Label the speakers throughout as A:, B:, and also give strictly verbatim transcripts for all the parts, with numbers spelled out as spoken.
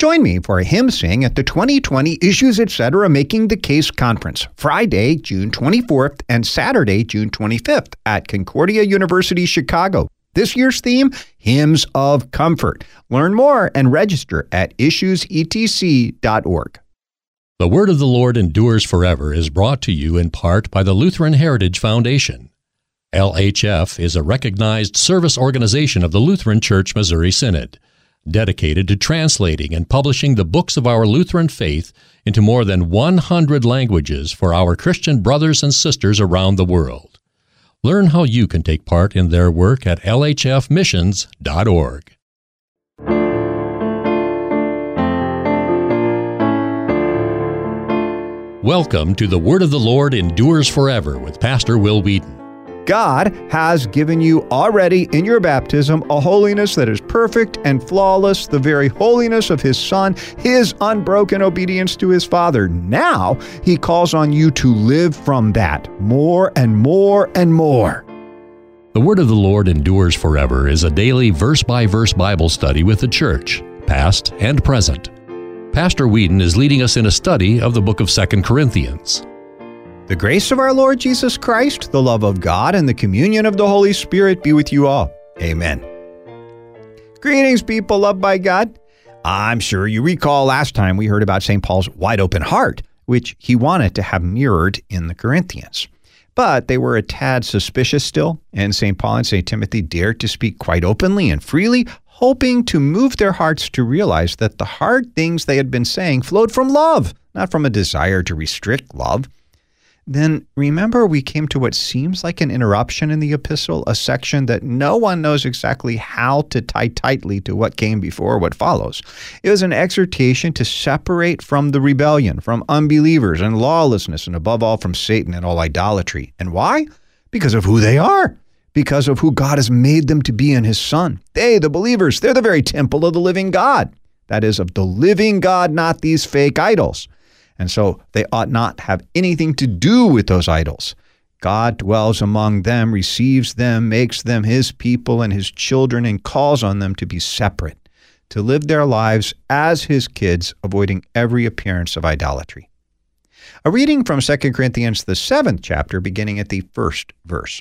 A: Join me for a hymn sing at the twenty twenty Issues Etc. Making the Case Conference, Friday, June twenty-fourth and Saturday, June twenty-fifth at Concordia University, Chicago. This year's theme, Hymns of Comfort. Learn more and register at issues e t c dot org.
B: The Word of the Lord Endures Forever is brought to you in part by the Lutheran Heritage Foundation. L H F is a recognized service organization of the Lutheran Church Missouri Synod, dedicated to translating and publishing the books of our Lutheran faith into more than one hundred languages for our Christian brothers and sisters around the world. Learn how you can take part in their work at l h f missions dot org. Welcome to The Word of the Lord Endures Forever with Pastor Will Wheaton.
A: God has given you already in your baptism a holiness that is perfect and flawless, the very holiness of His Son, His unbroken obedience to His Father. Now, He calls on you to live from that more and more and more.
B: The Word of the Lord Endures Forever is a daily verse-by-verse Bible study with the church, past and present. Pastor Wheaton is leading us in a study of the book of Second Corinthians.
A: The grace of our Lord Jesus Christ, the love of God, and the communion of the Holy Spirit be with you all. Amen. Greetings, people loved by God. I'm sure you recall last time we heard about Saint Paul's wide-open heart, which he wanted to have mirrored in the Corinthians. But they were a tad suspicious still, and Saint Paul and Saint Timothy dared to speak quite openly and freely, hoping to move their hearts to realize that the hard things they had been saying flowed from love, not from a desire to restrict love. Then remember we came to what seems like an interruption in the epistle, a section that no one knows exactly how to tie tightly to what came before what follows. It was an exhortation to separate from the rebellion, from unbelievers and lawlessness, and above all from Satan and all idolatry. And why? Because of who they are. Because of who God has made them to be in His Son. They, the believers, they're the very temple of the living God. That is, of the living God, not these fake idols. And so they ought not have anything to do with those idols. God dwells among them, receives them, makes them His people and His children, and calls on them to be separate, to live their lives as His kids, avoiding every appearance of idolatry. A reading from Second Corinthians, the seventh chapter, beginning at the first verse.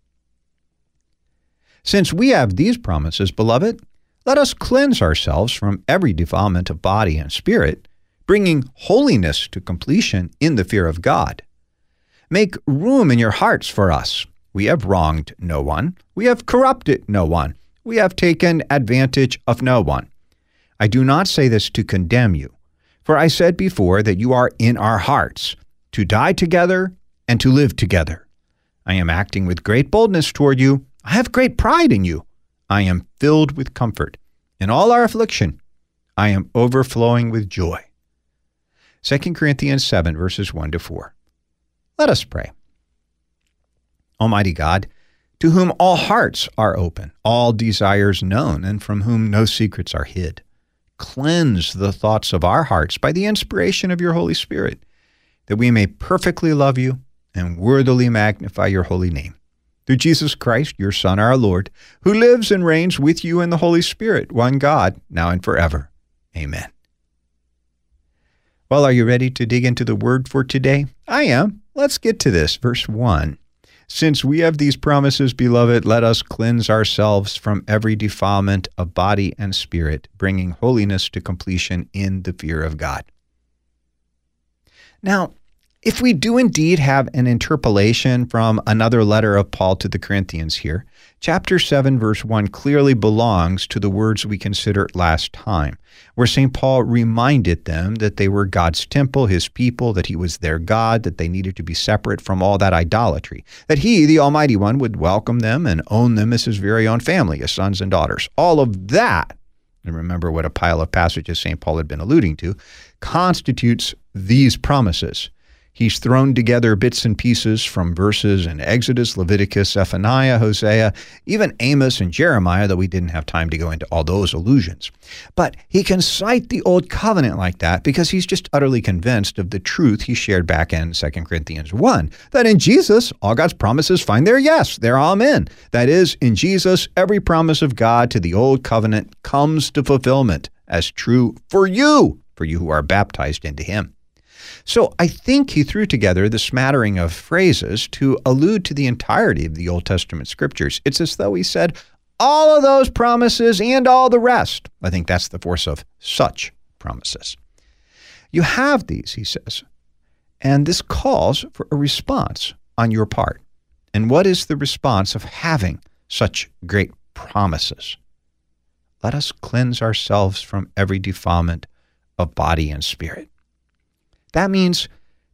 A: Since we have these promises, beloved, let us cleanse ourselves from every defilement of body and spirit, bringing holiness to completion in the fear of God. Make room in your hearts for us. We have wronged no one. We have corrupted no one. We have taken advantage of no one. I do not say this to condemn you, for I said before that you are in our hearts, to die together and to live together. I am acting with great boldness toward you. I have great pride in you. I am filled with comfort. In all our affliction, I am overflowing with joy. Second Corinthians seven, verses one to four. Let us pray. Almighty God, to whom all hearts are open, all desires known, and from whom no secrets are hid, cleanse the thoughts of our hearts by the inspiration of your Holy Spirit, that we may perfectly love you and worthily magnify your holy name. Through Jesus Christ, your Son, our Lord, who lives and reigns with you in the Holy Spirit, one God, now and forever. Amen. Well, are you ready to dig into the Word for today? I am. Let's get to this. Verse one. Since we have these promises, beloved, let us cleanse ourselves from every defilement of body and spirit, bringing holiness to completion in the fear of God. Now, if we do indeed have an interpolation from another letter of Paul to the Corinthians here, chapter seven, verse one clearly belongs to the words we considered last time, where Saint Paul reminded them that they were God's temple, His people, that He was their God, that they needed to be separate from all that idolatry, that He, the Almighty One, would welcome them and own them as His very own family, as sons and daughters. All of that, and remember what a pile of passages Saint Paul had been alluding to, constitutes these promises. He's thrown together bits and pieces from verses in Exodus, Leviticus, Zephaniah, Hosea, even Amos and Jeremiah, though we didn't have time to go into all those allusions. But he can cite the Old Covenant like that because he's just utterly convinced of the truth he shared back in Second Corinthians one, that in Jesus, all God's promises find their yes, their amen. That is, in Jesus, every promise of God to the Old Covenant comes to fulfillment. as true for you, for you who are baptized into him. So I think he threw together the smattering of phrases to allude to the entirety of the Old Testament scriptures. It's as though he said, all of those promises and all the rest. I think that's the force of such promises. You have these, he says, and this calls for a response on your part. And what is the response of having such great promises? Let us cleanse ourselves from every defilement of body and spirit. That means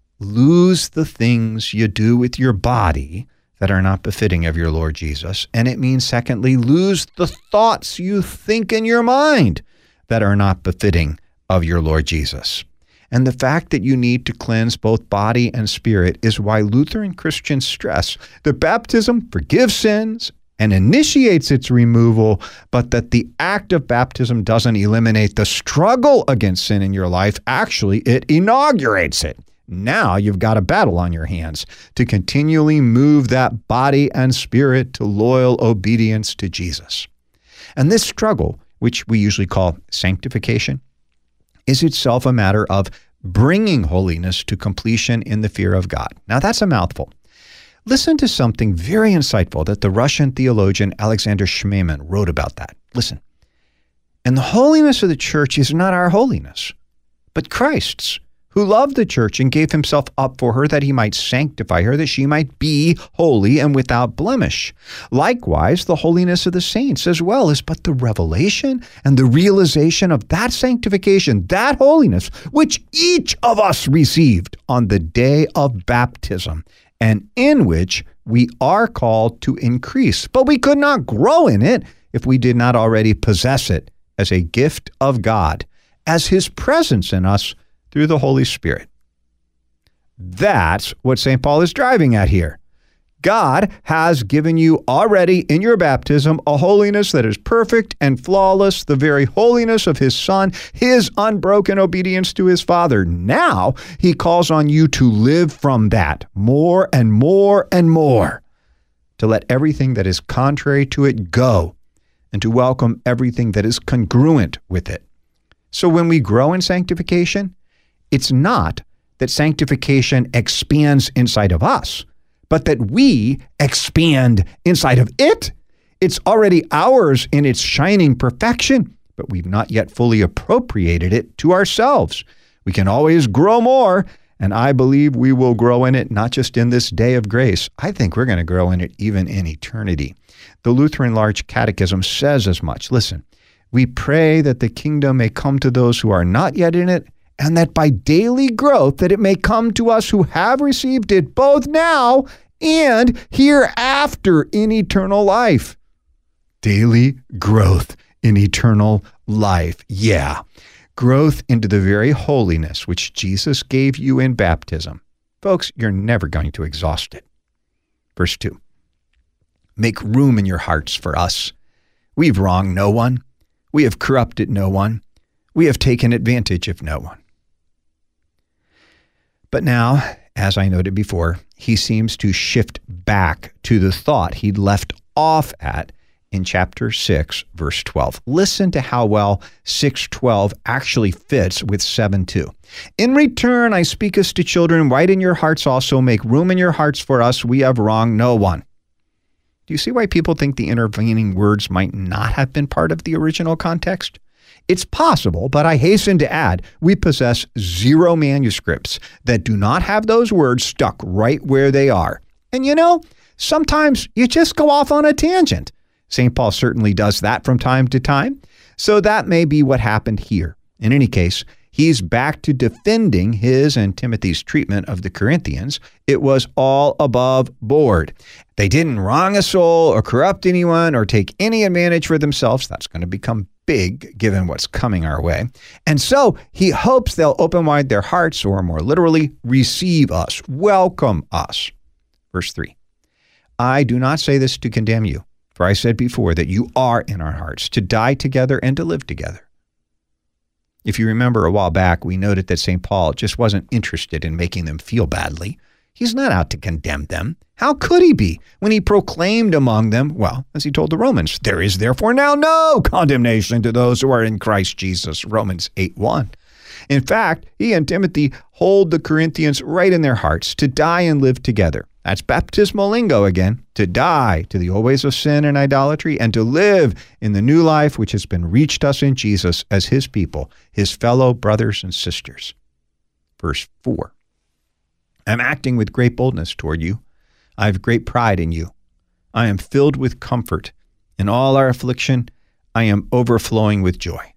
A: lose the things you do with your body that are not befitting of your Lord Jesus. And it means, secondly, lose the thoughts you think in your mind that are not befitting of your Lord Jesus. And the fact that you need to cleanse both body and spirit is why Lutheran Christians stress that baptism forgives sins and initiates its removal, but that the act of baptism doesn't eliminate the struggle against sin in your life. Actually, it inaugurates it. Now you've got a battle on your hands to continually move that body and spirit to loyal obedience to Jesus. And this struggle, which we usually call sanctification, is itself a matter of bringing holiness to completion in the fear of God. Now that's a mouthful. Listen to something very insightful that the Russian theologian Alexander Schmemann wrote about that. Listen. And the holiness of the church is not our holiness, but Christ's, who loved the church and gave himself up for her that he might sanctify her, that she might be holy and without blemish. Likewise, the holiness of the saints as well is but the revelation and the realization of that sanctification, that holiness, which each of us received on the day of baptism, and in which we are called to increase. But we could not grow in it if we did not already possess it as a gift of God, as his presence in us through the Holy Spirit. That's what Saint Paul is driving at here. God has given you already in your baptism a holiness that is perfect and flawless, the very holiness of his Son, his unbroken obedience to his Father. Now he calls on you to live from that more and more and more, to let everything that is contrary to it go, and to welcome everything that is congruent with it. So when we grow in sanctification, it's not that sanctification expands inside of us, but that we expand inside of it. It's already ours in its shining perfection, but we've not yet fully appropriated it to ourselves. We can always grow more, and I believe we will grow in it, not just in this day of grace. I think we're going to grow in it even in eternity. The Lutheran Large Catechism says as much. Listen, we pray that the kingdom may come to those who are not yet in it, and that by daily growth that it may come to us who have received it both now and hereafter in eternal life. Daily growth in eternal life. Yeah, growth into the very holiness which Jesus gave you in baptism. Folks, you're never going to exhaust it. Verse two, make room in your hearts for us. We've wronged no one. We have corrupted no one. We have taken advantage of no one. But now, as I noted before, he seems to shift back to the thought he'd left off at in chapter six, verse twelve. Listen to how well six twelve actually fits with seven two. In return, I speak as to children, write in your hearts also, make room in your hearts for us, we have wronged no one. Do you see why people think the intervening words might not have been part of the original context? It's possible, but I hasten to add, we possess zero manuscripts that do not have those words stuck right where they are. And you know, sometimes you just go off on a tangent. Saint Paul certainly does that from time to time. So that may be what happened here. In any case, he's back to defending his and Timothy's treatment of the Corinthians. It was all above board. They didn't wrong a soul or corrupt anyone or take any advantage for themselves. That's going to become big given what's coming our way. And so he hopes they'll open wide their hearts, or more literally, receive us, welcome us. Verse three, I do not say this to condemn you, for I said before that you are in our hearts, to die together and to live together. If you remember a while back, we noted that Saint Paul just wasn't interested in making them feel badly. He's not out to condemn them. How could he be when he proclaimed among them, well, as he told the Romans, there is therefore now no condemnation to those who are in Christ Jesus, Romans eight one. In fact, he and Timothy hold the Corinthians right in their hearts to die and live together. That's baptismal lingo again, to die to the old ways of sin and idolatry and to live in the new life which has been reached us in Jesus as his people, his fellow brothers and sisters. Verse four. I'm acting with great boldness toward you. I have great pride in you. I am filled with comfort. In all our affliction, I am overflowing with joy.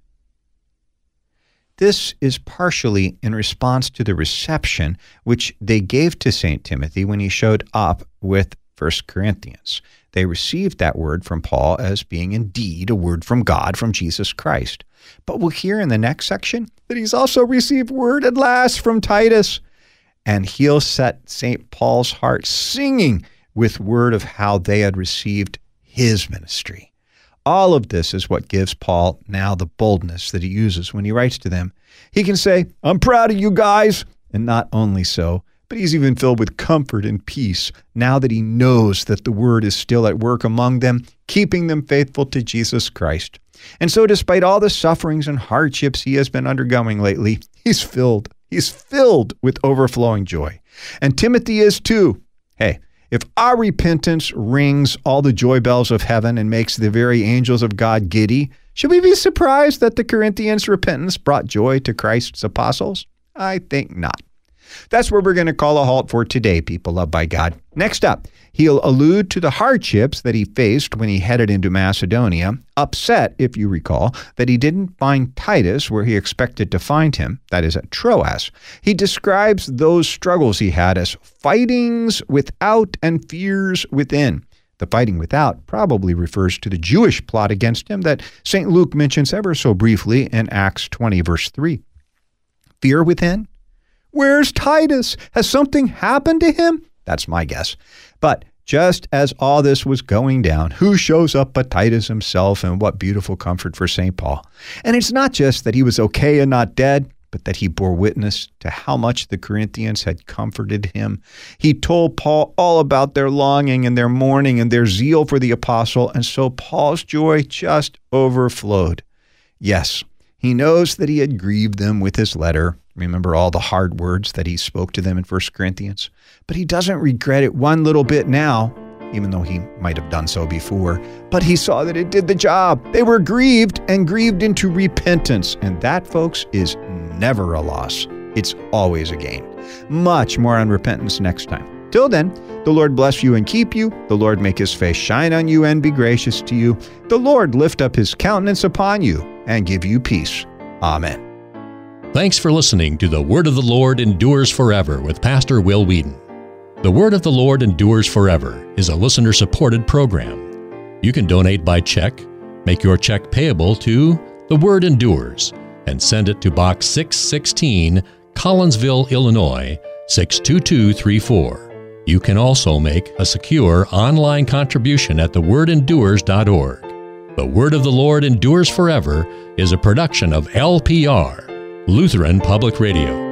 A: This is partially in response to the reception which they gave to Saint Timothy when he showed up with First Corinthians. They received that word from Paul as being indeed a word from God, from Jesus Christ. But we'll hear in the next section that he's also received word at last from Titus. And he'll set Saint Paul's heart singing with word of how they had received his ministry. All of this is what gives Paul now the boldness that he uses when he writes to them. He can say, I'm proud of you guys. And not only so, but he's even filled with comfort and peace now that he knows that the word is still at work among them, keeping them faithful to Jesus Christ. And so despite all the sufferings and hardships he has been undergoing lately, he's filled. He's filled with overflowing joy. And Timothy is too. Hey, if our repentance rings all the joy bells of heaven and makes the very angels of God giddy, should we be surprised that the Corinthians' repentance brought joy to Christ's apostles? I think not. That's where we're going to call a halt for today, people loved by God. Next up, he'll allude to the hardships that he faced when he headed into Macedonia, upset, if you recall, that he didn't find Titus where he expected to find him, that is at Troas. He describes those struggles he had as fightings without and fears within. The fighting without probably refers to the Jewish plot against him that Saint Luke mentions ever so briefly in Acts twenty, verse three. Fear within? Where's Titus? Has something happened to him? That's my guess. But just as all this was going down, who shows up but Titus himself, and what beautiful comfort for Saint Paul. And it's not just that he was okay and not dead, but that he bore witness to how much the Corinthians had comforted him. He told Paul all about their longing and their mourning and their zeal for the apostle, and so Paul's joy just overflowed. Yes, he knows that he had grieved them with his letter. Remember all the hard words that he spoke to them in First Corinthians? But he doesn't regret it one little bit now, even though he might have done so before. But he saw that it did the job. They were grieved and grieved into repentance. And that, folks, is never a loss. It's always a gain. Much more on repentance next time. Till then, the Lord bless you and keep you. The Lord make his face shine on you and be gracious to you. The Lord lift up his countenance upon you and give you peace. Amen.
B: Thanks for listening to The Word of the Lord Endures Forever with Pastor Will Whedon. The Word of the Lord Endures Forever is a listener-supported program. You can donate by check, make your check payable to The Word Endures, and send it to Box six sixteen, Collinsville, Illinois, six two two three four. You can also make a secure online contribution at the word endures dot org. The Word of the Lord Endures Forever is a production of L P R, Lutheran Public Radio.